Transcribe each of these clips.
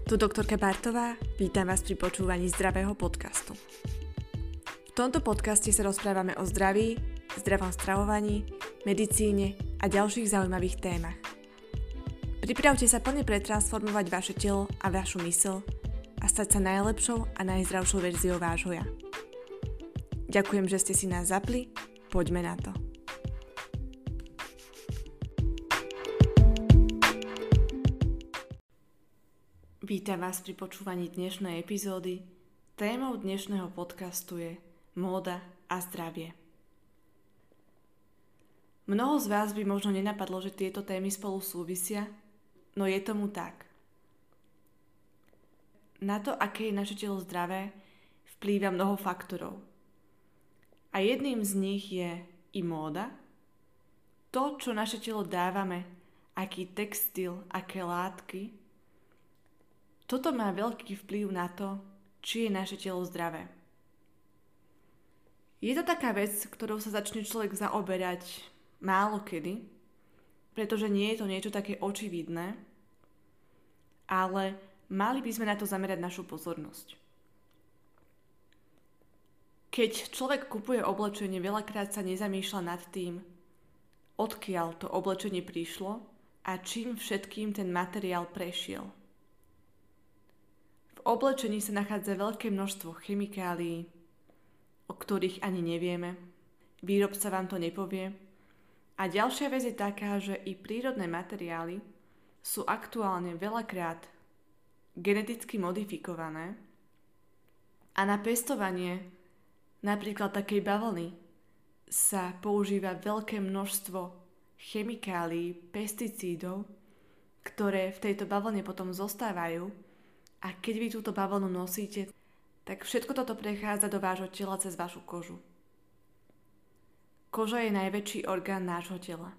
Tu doktorka Bartová, vítam vás pri počúvaní zdravého podcastu. V tomto podcaste sa rozprávame o zdraví, zdravom stravovaní, medicíne a ďalších zaujímavých témach. Pripravte sa plne pretransformovať vaše telo a vašu myseľ a stať sa najlepšou a najzdravšou verziou vášho ja. Ďakujem, že ste si nás zapli, poďme na to. Vítam vás pri počúvaní dnešnej epizódy. Témou dnešného podcastu je móda a zdravie. Mnoho z vás by možno nenapadlo, že tieto témy spolu súvisia, no je tomu tak. Na to, aké je naše telo zdravé, vplýva mnoho faktorov. A jedným z nich je i móda. To, čo naše telo dávame, aký textil, aké látky. Toto má veľký vplyv na to, či je naše telo zdravé. Je to taká vec, ktorou sa začne človek zaoberať málo kedy, pretože nie je to niečo také očividné, ale mali by sme na to zamerať našu pozornosť. Keď človek kupuje oblečenie, veľakrát sa nezamýšľa nad tým, odkiaľ to oblečenie prišlo a čím všetkým ten materiál prešiel. V oblečení sa nachádza veľké množstvo chemikálií, o ktorých ani nevieme. Výrobca vám to nepovie. A ďalšia vec je taká, že i prírodné materiály sú aktuálne veľakrát geneticky modifikované a na pestovanie napríklad takej bavlny sa používa veľké množstvo chemikálií, pesticídov, ktoré v tejto bavlne potom zostávajú. A keď vy túto bavlnu nosíte, tak všetko toto prechádza do vášho tela cez vašu kožu. Koža je najväčší orgán nášho tela.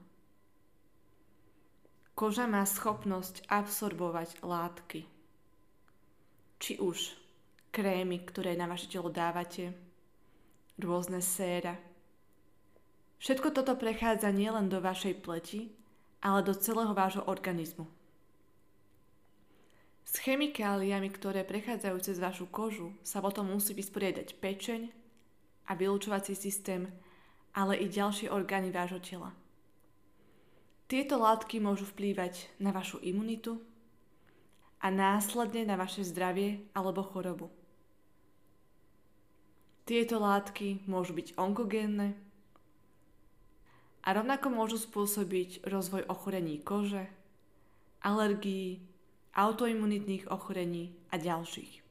Koža má schopnosť absorbovať látky. Či už krémy, ktoré na vaše telo dávate, rôzne séra. Všetko toto prechádza nielen do vašej pleti, ale do celého vášho organizmu. S chemikáliami, ktoré prechádzajú cez vašu kožu, sa potom musí vysporiadať pečeň a vylučovací systém, ale i ďalšie orgány vášho tela. Tieto látky môžu vplývať na vašu imunitu a následne na vaše zdravie alebo chorobu. Tieto látky môžu byť onkogénne a rovnako môžu spôsobiť rozvoj ochorení kože, alergií, autoimunitných ochorení a ďalších.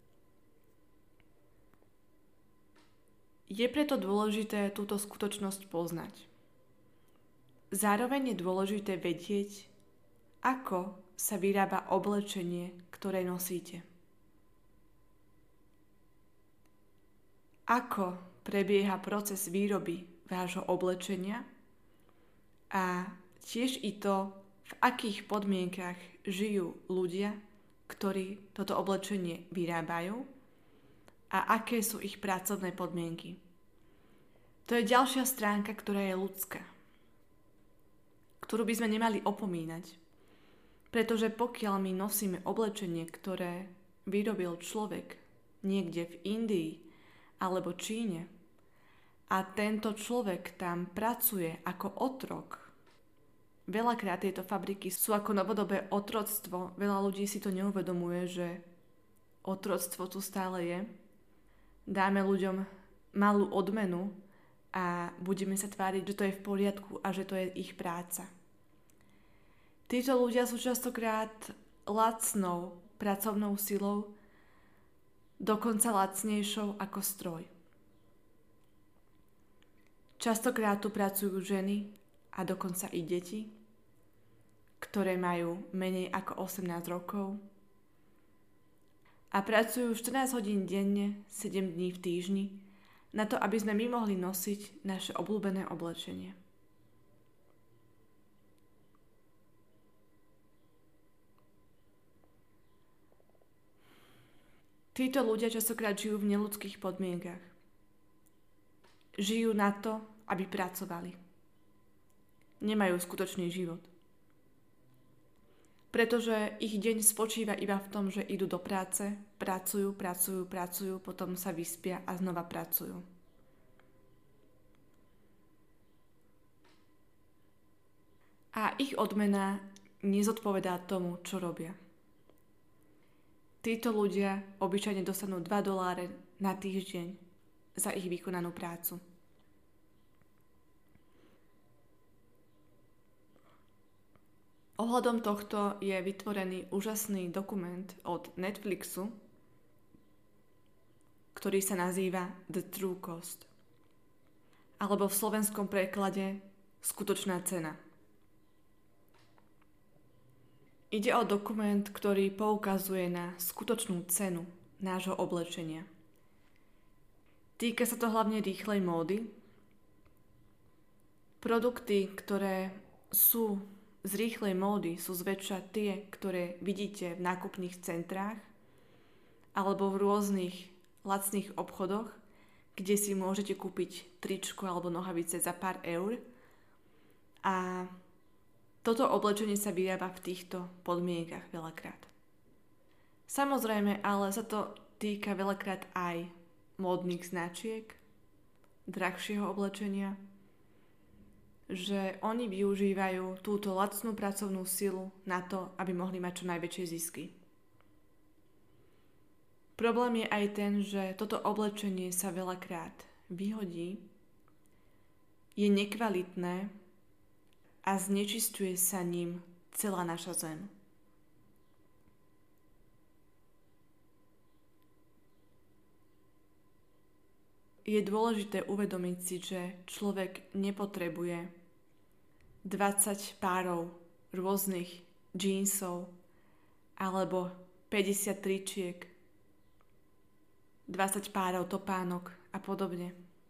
Je preto dôležité túto skutočnosť poznať. Zároveň je dôležité vedieť, ako sa vyrába oblečenie, ktoré nosíte. Ako prebieha proces výroby vášho oblečenia a tiež i to, v akých podmienkach žijú ľudia, ktorí toto oblečenie vyrábajú a aké sú ich pracovné podmienky. To je ďalšia stránka, ktorá je ľudská, ktorú by sme nemali opomínať, pretože pokiaľ my nosíme oblečenie, ktoré vyrobil človek niekde v Indii alebo Číne a tento človek tam pracuje ako otrok, veľakrát tieto fabriky sú ako novodobé otroctvo. Veľa ľudí si to neuvedomuje, že otroctvo tu stále je. Dáme ľuďom malú odmenu a budeme sa tváriť, že to je v poriadku a že to je ich práca. Títo ľudia sú častokrát lacnou pracovnou silou, dokonca lacnejšou ako stroj. Častokrát tu pracujú ženy a dokonca i deti, ktoré majú menej ako 18 rokov a pracujú 14 hodín denne, 7 dní v týždni, na to, aby sme my mohli nosiť naše obľúbené oblečenie. Títo ľudia častokrát žijú v neľudských podmienkach. Žijú na to, aby pracovali. Nemajú skutočný život. pretože ich deň spočíva iba v tom, že idú do práce, pracujú, potom sa vyspia a znova pracujú. A ich odmena nezodpovedá tomu, čo robia. Títo ľudia obyčajne dostanú $2 na týždeň za ich vykonanú prácu. Ohľadom tohto je vytvorený úžasný dokument od Netflixu, ktorý sa nazýva The True Cost, alebo v slovenskom preklade Skutočná cena. Ide o dokument, ktorý poukazuje na skutočnú cenu nášho oblečenia. Týka sa to hlavne rýchlej módy. Produkty, ktoré sú z rýchlej módy, sú zväčša tie, ktoré vidíte v nákupných centrách alebo v rôznych lacných obchodoch, kde si môžete kúpiť tričko alebo nohavice za pár eur. A toto oblečenie sa vyrába v týchto podmienkach veľakrát. Samozrejme, ale sa to týka veľakrát aj módnych značiek, drahšieho oblečenia, že oni využívajú túto lacnú pracovnú silu na to, aby mohli mať čo najväčšie zisky. Problém je aj ten, že toto oblečenie sa veľakrát vyhodí, je nekvalitné a znečisťuje sa ním celá naša zem. Je dôležité uvedomiť si, že človek nepotrebuje 20 párov rôznych džínsov alebo 50 tričiek, 20 párov topánok a podobne.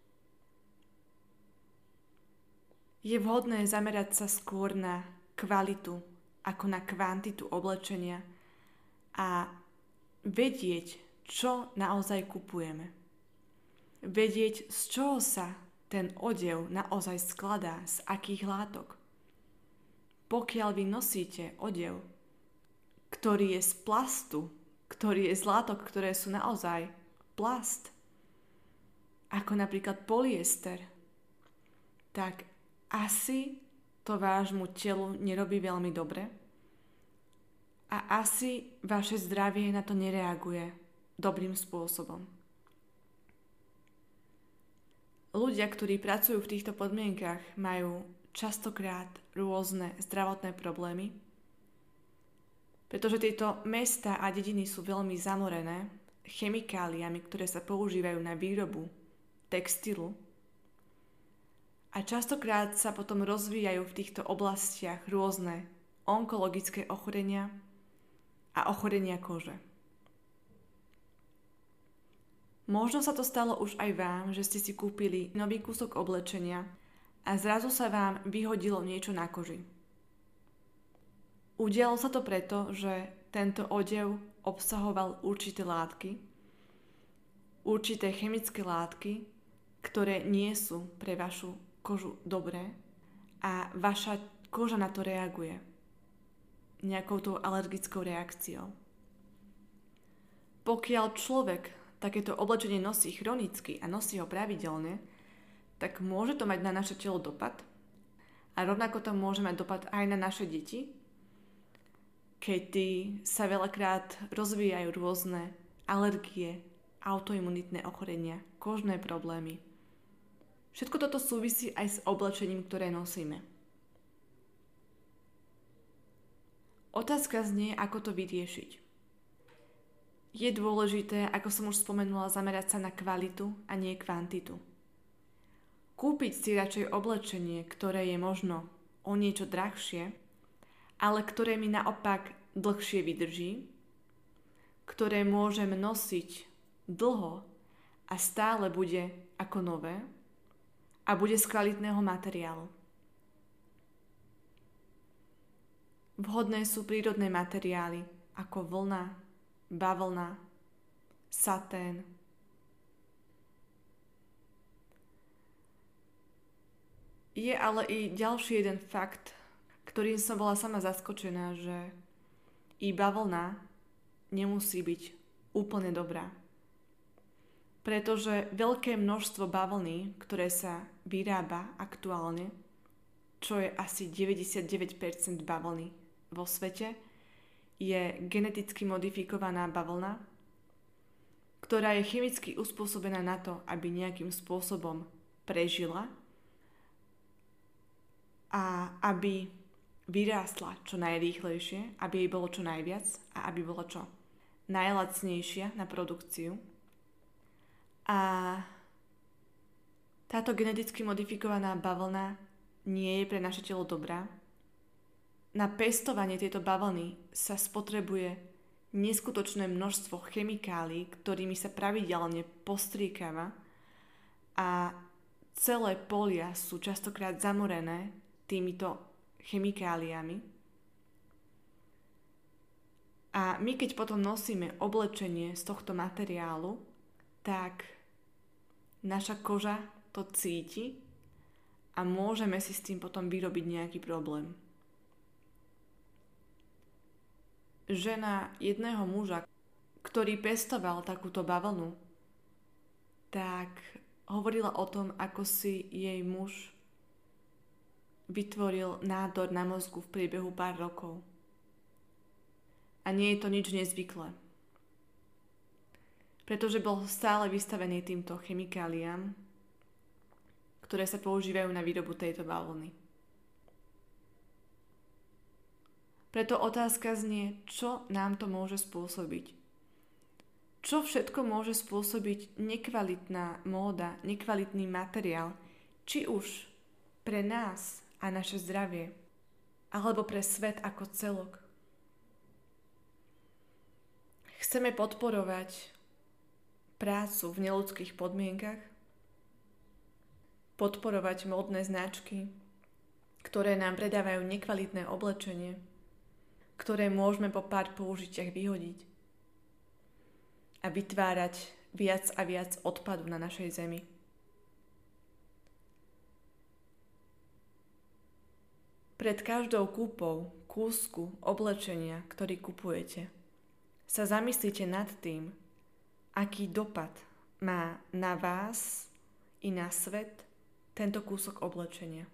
Je vhodné zamerať sa skôr na kvalitu ako na kvantitu oblečenia a vedieť, čo naozaj kupujeme. Vedieť, z čoho sa ten odev naozaj skladá, z akých látok. Pokiaľ vy nosíte odev, ktorý je z plastu, ktorý je z látok, ktoré sú naozaj plast, ako napríklad polyester, tak asi to vášmu telu nerobí veľmi dobre a asi vaše zdravie na to nereaguje dobrým spôsobom. Ľudia, ktorí pracujú v týchto podmienkach, majú častokrát rôzne zdravotné problémy, pretože tieto mestá a dediny sú veľmi zamorené chemikáliami, ktoré sa používajú na výrobu textilu a častokrát sa potom rozvíjajú v týchto oblastiach rôzne onkologické ochorenia a ochorenia kože. Možno sa to stalo už aj vám, že ste si kúpili nový kúsok oblečenia a zrazu sa vám vyhodilo niečo na koži. Udialo sa to preto, že tento odev obsahoval určité látky, určité chemické látky, ktoré nie sú pre vašu kožu dobré a vaša koža na to reaguje nejakou tou alergickou reakciou. Pokiaľ človek takéto oblečenie nosí chronicky a nosí ho pravidelne, tak môže to mať na naše telo dopad a rovnako to môže mať dopad aj na naše deti, kedy sa veľakrát rozvíjajú rôzne alergie, autoimunitné ochorenia, kožné problémy. Všetko toto súvisí aj s oblečením, ktoré nosíme. Otázka znie, ako to vyriešiť. Je dôležité, ako som už spomenula, zamerať sa na kvalitu a nie kvantitu. Kúpiť si radšej oblečenie, ktoré je možno o niečo drahšie, ale ktoré mi naopak dlhšie vydrží, ktoré môžem nosiť dlho a stále bude ako nové a bude z kvalitného materiálu. Vhodné sú prírodné materiály ako vlna, bavlna, satén. Je ale i ďalší jeden fakt, ktorým som bola sama zaskočená, že i bavlna nemusí byť úplne dobrá. Pretože veľké množstvo bavlny, ktoré sa vyrába aktuálne, čo je asi 99% bavlny vo svete, je geneticky modifikovaná bavlna, ktorá je chemicky uspôsobená na to, aby nejakým spôsobom prežila a aby vyrástla čo najrýchlejšie, aby jej bolo čo najviac a aby bola čo najlacnejšia na produkciu. A táto geneticky modifikovaná bavlna nie je pre naše telo dobrá. Na pestovanie tejto bavlny sa spotrebuje neskutočné množstvo chemikálií, ktorými sa pravidelne postriekava a celé polia sú častokrát zamorené týmito chemikáliami. A my keď potom nosíme oblečenie z tohto materiálu, tak naša koža to cíti a môžeme si s tým potom vyrobiť nejaký problém. Žena jedného muža, ktorý pestoval takúto bavlnu, tak hovorila o tom, ako si jej muž vytvoril nádor na mozgu v priebehu pár rokov. A nie je to nič nezvyklé. Pretože bol stále vystavený týmto chemikáliám, ktoré sa používajú na výrobu tejto bavlny. Preto otázka znie, čo nám to môže spôsobiť. Čo všetko môže spôsobiť nekvalitná móda, nekvalitný materiál, či už pre nás a naše zdravie, alebo pre svet ako celok. Chceme podporovať prácu v neľudských podmienkach, podporovať módne značky, ktoré nám predávajú nekvalitné oblečenie, ktoré môžeme po pár použitiach vyhodiť a vytvárať viac a viac odpadu na našej zemi. Pred každou kúpou kúsku oblečenia, ktorý kupujete, sa zamyslite nad tým, aký dopad má na vás i na svet tento kúsok oblečenia.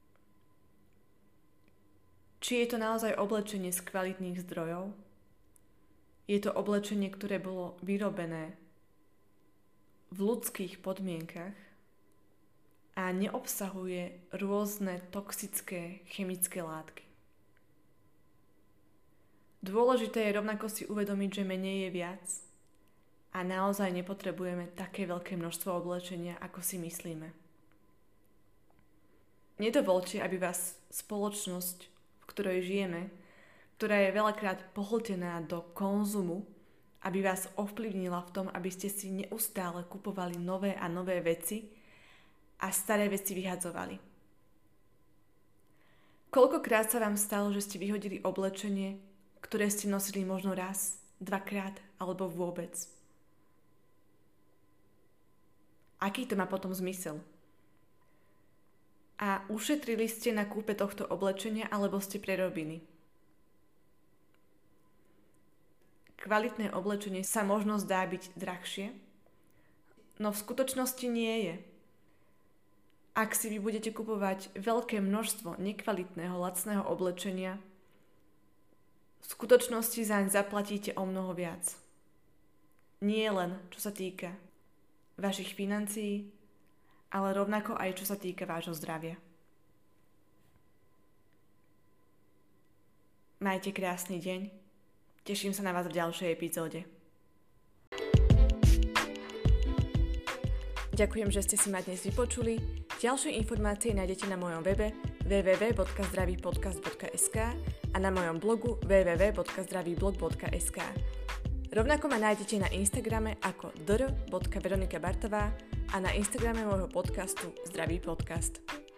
Či je to naozaj oblečenie z kvalitných zdrojov? Je to oblečenie, ktoré bolo vyrobené v ľudských podmienkach a neobsahuje rôzne toxické chemické látky. Dôležité je rovnako si uvedomiť, že menej je viac a naozaj nepotrebujeme také veľké množstvo oblečenia, ako si myslíme. Nedovoľte, aby vás spoločnosť, v ktorej žijeme, ktorá je veľakrát pohltená do konzumu, aby vás ovplyvnila v tom, aby ste si neustále kupovali nové a nové veci a staré veci vyhadzovali. Koľkokrát sa vám stalo, že ste vyhodili oblečenie, ktoré ste nosili možno raz, dvakrát alebo vôbec? Aký to má potom zmysel? A ušetrili ste na kúpe tohto oblečenia alebo ste prerobili? Kvalitné oblečenie sa možno zdá byť drahšie, no v skutočnosti nie je. Ak si vy budete kupovať veľké množstvo nekvalitného, lacného oblečenia, v skutočnosti zaň zaplatíte o mnoho viac. Nie len čo sa týka vašich financií, ale rovnako aj čo sa týka vášho zdravia. Majte krásny deň. Teším sa na vás v ďalšej epizóde. Ďakujem, že ste si ma dnes vypočuli. Ďalšie informácie nájdete na mojom webe www.zdravipodcast.sk a na mojom blogu www.zdravýblog.sk. Rovnako ma nájdete na Instagrame ako dr.veronikabartová a na Instagrame môjho podcastu Zdravý podcast.